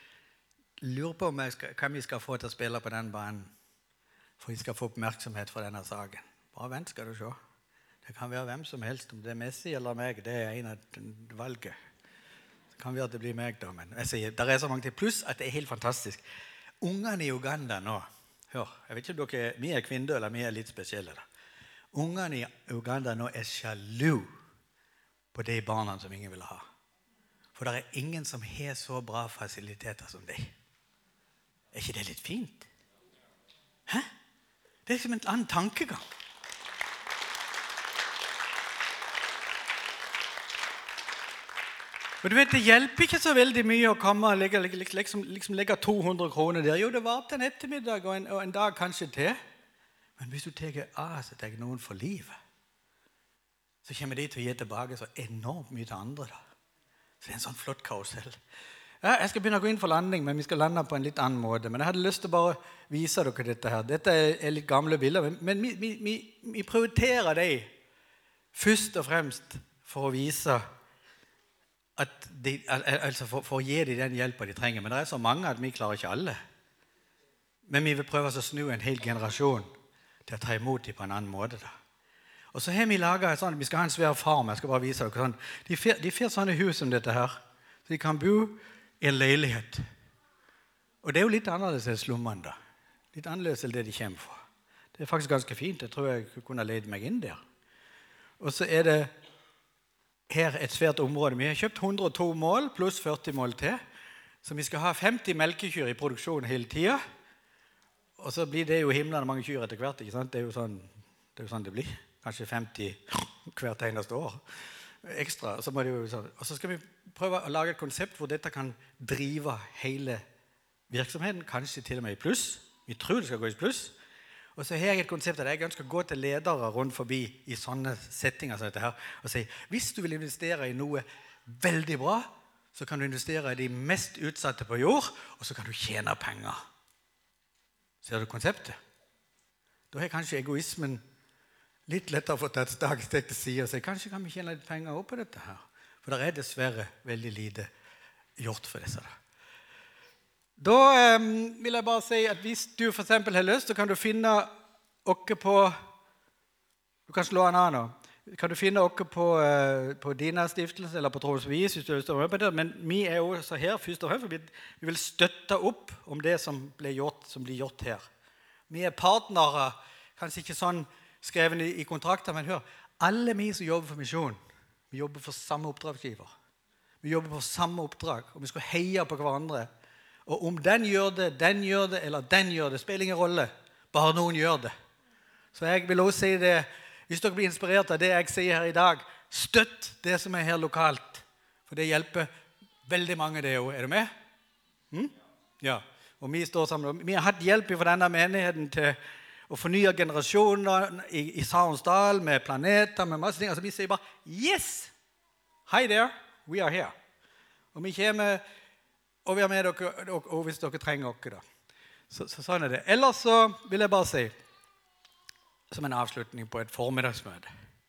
Lurer på om jeg skal, hva vi skal få til å spille på den banen, for vi skal få oppmerksomhet for denne saken. Bare vent, skal du se. Det kan være hvem som helst, om det er Messi eller meg, det er en av valget. Det kan være at det blir meg da, men jeg sier, der er så mange til. Pluss at det er helt fantastisk. Ungene i Uganda nå, hør, jeg vet ikke om dere, vi er kvinner eller vi er litt spesielle da. Ungene i Uganda nå er sjalu på de barna som ingen vil ha. For det er ingen som har så bra fasiliteter som de. Er ikke det litt fint? Hæ? Det er liksom en annen tankegang. Og du vet, det hjelper ikke så veldig mye å komme og legge, liksom, liksom legge to hundre kroner der. Jo, det var til en ettermiddag og en, og en dag kanskje til. Men hvis du tar av så tar noen for livet, så kommer de til å gi tilbake så enormt mye til andre da. Så det er en sånn flott karusell. Ja, jeg skal begynne å gå inn for landing, men vi skal lande på en litt annen måte. Men jeg hadde lyst til å bare vise dere dette her. Dette er litt gamle bilder, men vi, vi, vi, vi prioriterer det først og fremst for å vise at de, altså for, for å gi dem den hjelpen de trenger. Men det er så mange at vi klarer ikke alle. Men vi vil prøve å snu en hel generasjon til å ta imot dem på en annen måte da. Og så har vi laget sånn, vi skal ha en svær farm, jeg skal bare vise dere sånn. De får, de får sånne hus som dette her, så de kan bo i en leilighet. Og det er jo litt annerledes enn slummene da. Litt annerledes enn det de kommer fra. Det er faktisk ganske fint, jeg tror jeg kunne leide meg inn der. Og så er det her et svært område. Vi har kjøpt hundre og to mål pluss førti mål til, så vi skal ha femti melkekyr i produksjon hele tiden. Og så blir det jo himlende mange kyr etter hvert, ikke sant? Det er jo sånn det, er jo sånn det blir. Kanskje femti hvert eneste år ekstra. Så må det jo sånn. Og så skal vi prøve å lage et konsept hvor dette kan drive hele virksomheten, kanskje til og med i pluss. Vi tror det skal gå i pluss. Og så har jeg et konsept at jeg ønsker å gå til ledere rundt forbi i sånne settinger som dette her, og si, hvis du vil investere i noe veldig bra, så kan du investere i de mest utsatte på jord, og så kan du tjene penger. Ser du konseptet? Da har kanskje egoismen litt lettere for å ta et steg til siden og si, kanskje kan vi tjene litt penger opp på dette her. For det er dessverre veldig lite gjort for disse da. Da eh, vil jeg bare si at hvis du for eksempel har lyst, så kan du finne okke på, du kan slå en av nå, kan du finne okke på, eh, på Dina stiftelse eller på Troms Vis, hvis du har lyst til å være på det. Men vi er jo også her først og fremst, for vi vil støtte opp om det som blir gjort, som blir gjort her. Vi er partnere, kanskje ikke sånn skrevet i, i kontrakter, men hør, alle vi som jobber for misjon, vi jobber for samme oppdragsgiver. Vi jobber for samme oppdrag, og vi skal heie på hverandre. Og om den gjør det, den gjør det, eller den gjør det, spiller ingen rolle. Bare noen gjør det. Så jeg vil også si det, hvis dere blir inspirert av det jeg sier her i dag, støtt det som er her lokalt. For det hjelper veldig mange det jo. Er du med? Hm? Ja. Og vi står sammen. Vi har hatt hjelp fra denne menigheten til å fornye generasjoner i, i Sarensdal med planeter, med masse ting. Altså vi sier bare, yes! Hi there, we are here. Og vi kommer, og vi er med dere, og, og hvis dere trenger dere da. Så, så sånn er det. Ellers så vil jeg bare si, som en avslutning på et formiddagsmøte.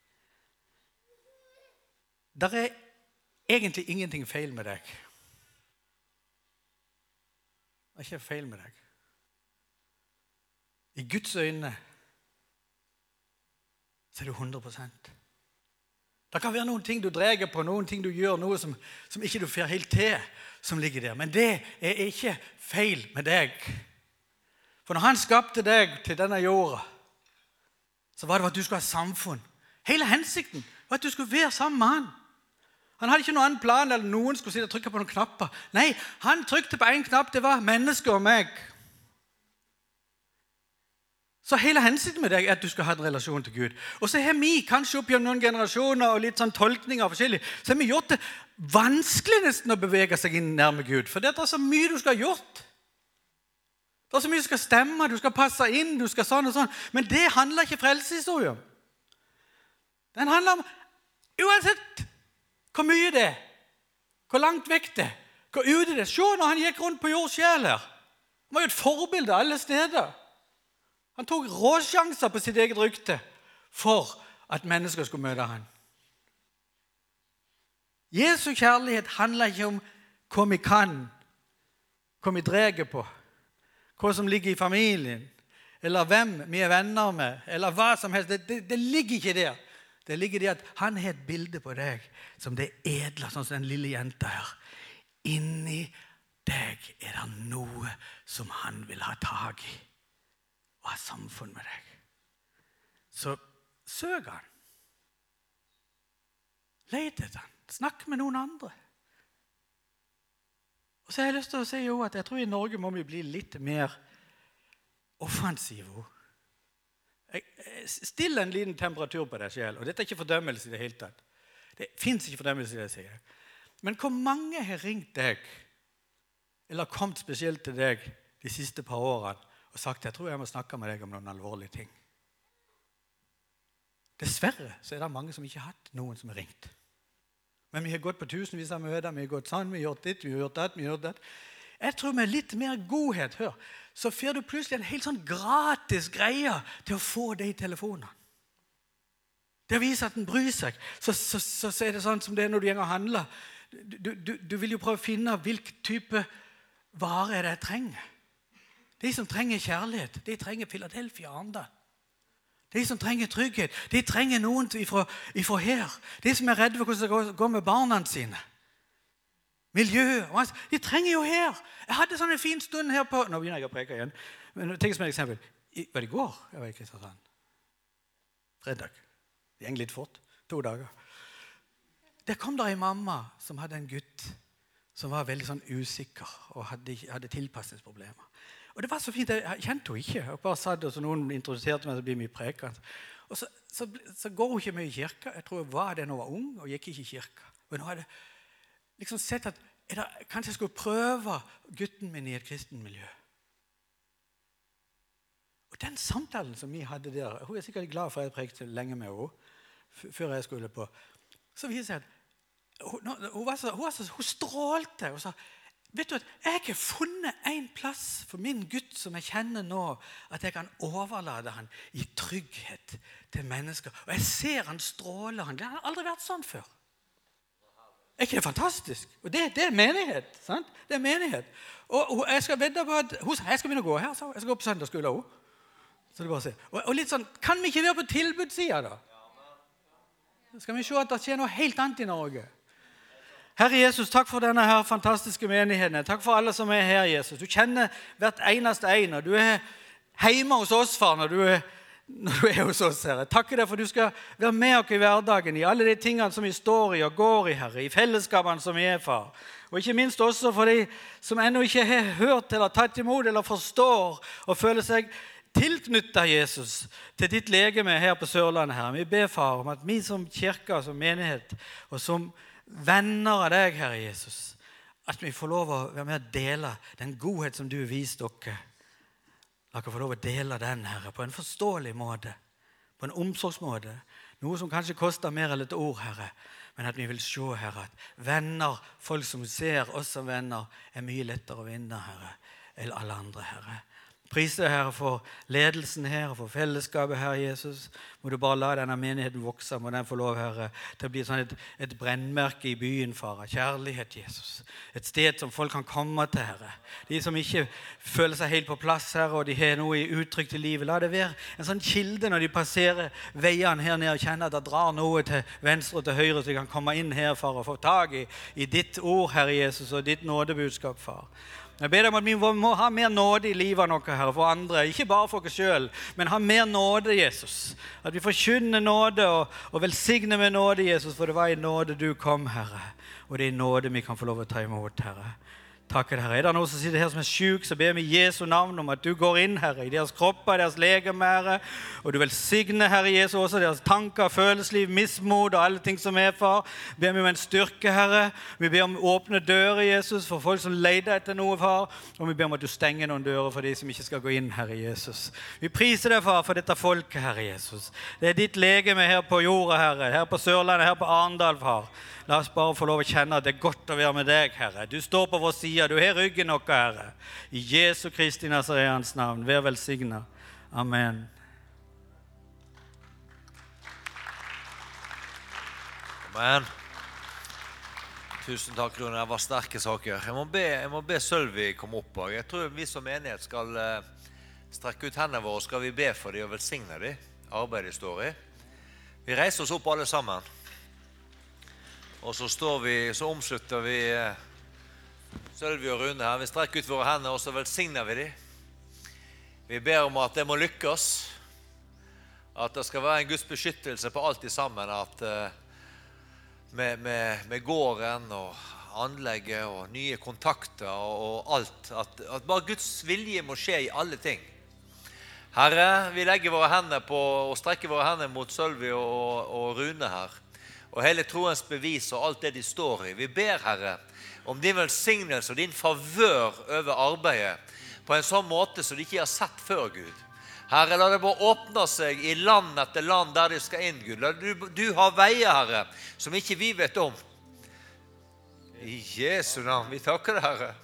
Der er egentlig ingenting feil med deg. Det er ikke feil med deg. I Guds øyne så er du hundre prosent. Det kan være noen ting du dreger på, noen ting du gjør, noe som, som ikke du får helt til, som ligger der. Men det er ikke feil med deg. For når han skapte deg til denne jorda, så var det for at du skulle ha samfunn. Hele hensikten var at du skulle være sammen med han. Han hadde ikke noen annen plan, eller noen skulle sitte og trykke på noen knapper. Nei, han trykte på en knapp, det var mennesker og meg. Så hele hensikten med deg er at du skal ha en relasjon til Gud. Og så har vi kanskje opp gjennom noen generasjoner og litt sånn tolkninger og forskjellig, så har vi gjort det vanskelig nesten å bevege seg inn nærme Gud. For det er så mye du skal ha gjort. Det er så mye du skal stemme, du skal passe inn, du skal sånn og sånn. Men det handler ikke frelseshistorie om. Den handler om, uansett hvor mye det er, hvor langt vekk det er, hvor ute det er. Se når han gikk rundt på jordsjel her. Han var jo et forbilde alle steder. Han tok råsjanser på sitt eget rykte for at mennesker skulle møte han. Jesu kjærlighet handler ikke om hva vi kan, hva vi dreger på, hva som ligger i familien, eller hvem vi er venner med, eller hva som helst. Det, det, det ligger ikke der. Det ligger i at han har et bilde på deg som det edle, sånn som den lille jenta her. Inni deg er det noe som han vil ha tag i og ha samfunn med deg. Så søk han. Let etter han. Snakk med noen andre. Og så har jeg lyst til å si jo at jeg tror i Norge må vi bli litt mer offensive. Still en liten temperatur på deg selv, og dette er ikke fordømmelse i det hele tatt. Det finnes ikke fordømmelse i det, sier jeg. Men hvor mange har ringt deg, eller kommet spesielt til deg de siste par årene, og sagt, jeg tror jeg må snakke med deg om noen alvorlige ting. Dessverre så er det mange som ikke har hatt noen som har ringt. Men vi har gått på tusenvis av møter, vi har gått sånn, vi har gjort ditt, vi har gjort det, vi har gjort det. Jeg tror med litt mer godhet, hør, så får du plutselig en helt sånn gratis greie til å få de telefonene. Det viser at den bryr seg. Så, så, så, så er det sånn som det er når du gjenger og handler. Du, du, du vil jo prøve å finne hvilken type vare er det jeg trenger. De som trenger kjærlighet, de trenger Philadelphia og Arendal. De som trenger trygghet, de trenger noen ifra, ifra her. De som er redde for hvordan det går, går med barna sine. Miljø. De trenger jo her. Jeg hadde sånn en fin stund her på... Nå begynner jeg å preke igjen. Men tenk som et eksempel. I, var det i går? Jeg var i Kristiansand. Fredag. Det gikk litt fort. To dager. Der kom der en mamma som hadde en gutt som var veldig sånn usikker og hadde, hadde tilpasningsproblemer. Og det var så fint, jeg kjente hun ikke. Jeg bare satt, og så noen introduserte meg, så blir vi prekende. Og så, så, så går hun ikke mye i kirka. Jeg tror jeg var det når jeg var ung, og gikk ikke i kirka. Og nå hadde jeg liksom sett at er det, kanskje jeg skulle prøve gutten min i et kristen miljø. Og den samtalen som vi hadde der, hun er sikkert glad for at jeg prekte lenge med henne, før jeg skulle på. Så viser jeg at hun, hun, var så, hun, var så, hun strålte og sa, vet du at jeg har funnet en plass for min gutt som jeg kjenner nå, at jeg kan overlade han i trygghet til mennesker. Og jeg ser han stråler han. Det har aldri vært sånn før. Er ikke det fantastisk? Og det, det er menighet, sant? Det er menighet. Og, og jeg skal vedde på at hun sa, jeg skal begynne å gå her, så jeg skal gå på søndagsskole også. Så det bare se. Og, og litt sånn, kan vi ikke være på tilbudssiden da? Skal vi se at det skjer noe helt annet i Norge? Herre Jesus, takk for denne her fantastiske menigheten. Takk for alle som er her, Jesus. Du kjenner hvert eneste en, og du er hjemme hos oss, far, når du er, når du er hos oss, Herre. Takk deg for at du skal være med oss i hverdagen, i alle de tingene som vi står i og går i, Herre, i fellesskapene som vi er, far. Og ikke minst også for de som ennå ikke har hørt eller tatt imot eller forstår og føler seg tilknyttet Jesus til ditt legeme her på Sørlandet, Herre. Vi ber, far, om at vi som kirke, som menighet, og som venner av deg, Herre Jesus, at vi får lov å være med å dele den godhet som du har vist dere. La dere få lov å dele den, Herre, på en forståelig måte, på en omsorgsmåte, noe som kanskje koster mer enn et ord, Herre, men at vi vil se, Herre, at venner, folk som ser oss som venner, er mye lettere å vinne, Herre, enn alle andre, Herre. Pris deg, Herre, for ledelsen her, og for fellesskapet, Herre Jesus. Må du bare la denne menigheten vokse, må den få lov, Herre, til å bli sånn et, et brennmerke i byen, far. Kjærlighet, Jesus. Et sted som folk kan komme til, Herre. De som ikke føler seg helt på plass, Herre, og de har noe i uttrykk til livet. La det være en sånn kilde når de passerer veiene her nede og kjenner at det drar noe til venstre og til høyre, så de kan komme inn her, far, og få tag i, i ditt ord, Herre Jesus, og ditt nådebudskap, far. Jeg ber deg om at vi må ha mer nåde i livet av noe, Herre, for andre. Ikke bare for oss selv, men ha mer nåde, Jesus. At vi forkynner nåde og, og velsigner med nåde, Jesus, for det var i nåde du kom, Herre. Og det er i nåde vi kan få lov å ta imot, Herre. Takk, Herre. Er det noen som sitter her som er syk, så ber vi i Jesu navn om at du går inn, Herre, i deres kropper, deres legeme, Herre. Og du velsigner, Herre Jesus, også deres tanker, følelsesliv, mismod og alle ting som er, far. Ber vi om en styrke, Herre. Vi ber om åpne dører, Jesus, for folk som leder etter noe, far. Og vi ber om at du stenger noen dører for de som ikke skal gå inn, Herre Jesus. Vi priser deg, far, for dette folket, Herre Jesus. Det er ditt legeme her på jorda, Herre. Her på Sørlandet, her på Arendal, far. La oss bare få lov å kjenne at det er godt å være med deg, Herre. Du står på vår side, du har ryggen noe, Herre. I Jesu Kristi Nazareans navn, vær velsignet. Amen. Amen. Tusen takk, Rune. Det var sterke saker. Jeg må be, jeg må be Sølvi komme opp. Jeg tror vi som menighet skal strekke ut hendene våre, skal vi be for dem og velsigne dem, arbeidet de står i. Vi reiser oss opp alle sammen. Og så står vi, så omslutter vi eh, Sølvi og Rune her. Vi strekker ut våre hender, og så velsigner vi dem. Vi ber om at det må lykkes. At det skal være en Guds beskyttelse på alt i sammen. At eh, med, med, med gården og anlegget og nye kontakter og, og alt. At, at bare Guds vilje må skje i alle ting. Herre, vi legger våre hender på og strekker våre hender mot Sølvi og, og, og Rune her. Og hele troens bevis og alt det de står i. Vi ber, Herre, om din velsignelse og din favør over arbeidet på en sånn måte som de ikke har sett før, Gud. Herre, la det bare åpne seg i land etter land der de skal inn, Gud. La du, du har veier, Herre, som ikke vi vet om. I Jesu navn, vi takker deg, Herre.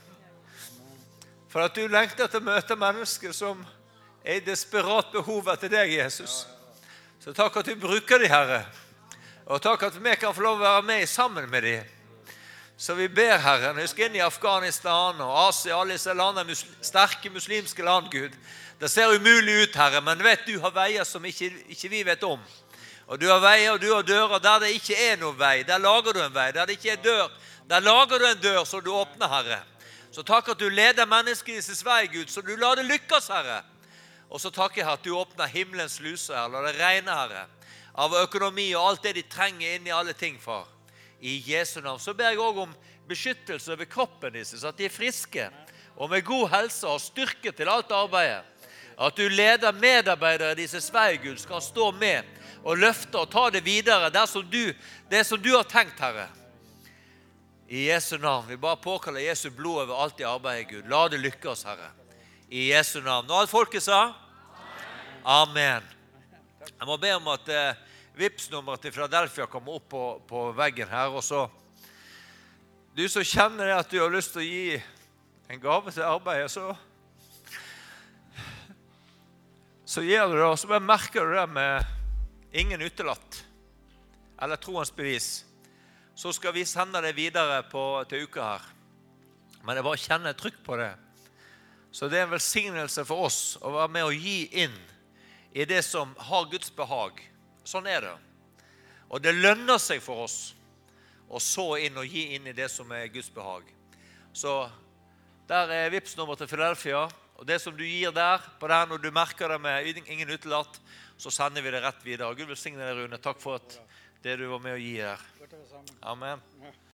For at du lengter til å møte mennesker som er i desperat behov etter deg, Jesus. Så takk at du bruker de, Herre. Og takk at vi kan få lov å være med sammen med de. Så vi ber, Herre, husk inn i Afghanistan og Asia, alle disse landene, mus sterke muslimske land, Gud. Det ser umulig ut, Herre, men vet du har veier som ikke, ikke vi vet om. Og du har veier, og du har dører der det ikke er noen vei. Der lager du en vei. Der det ikke er dør, der lager du en dør så du åpner, Herre. Så takk at du leder mennesker i sin vei, Gud, så du lar det lykkes, Herre. Og så takker jeg at du åpner himmelens luser, Herre. La det regne, Herre, av økonomi og alt det de trenger inn i alle ting, far. I Jesu navn. Så ber jeg også om beskyttelse over kroppen deres, så at de er friske og med god helse og styrke til alt arbeidet. At du leder medarbeidere i deres vei, Gud, skal stå med og løfte og ta det videre der som du, det som du har tenkt, Herre. I Jesu navn. Vi bare påkaller Jesu blod over alt i arbeidet, Gud. La det lykkes, Herre. I Jesu navn. Og alt folket sa? Amen. Jeg må be om at eh, Vipps-nummeret til Philadelphia kommer opp på, på veggen her. Og så, du som kjenner det at du har lyst til å gi en gave til arbeidet, så, så gjør du det. Og så bare merker du det med ingen utelatt. Eller troens bevis. Så skal vi sende det videre på, til uka her. Men jeg bare kjenner trykk på det. Så det er en velsignelse for oss å være med og gi inn i det som har Guds behag. Sånn er det. Og det lønner seg for oss å så inn og gi inn i det som er Guds behag. Så der er Vipps-nummer til Philadelphia, og det som du gir der, på den, og du merker det med ingen utelatt, så sender vi det rett videre. Gud velsigne deg, Rune. Takk for at det du var med å gi her. Amen.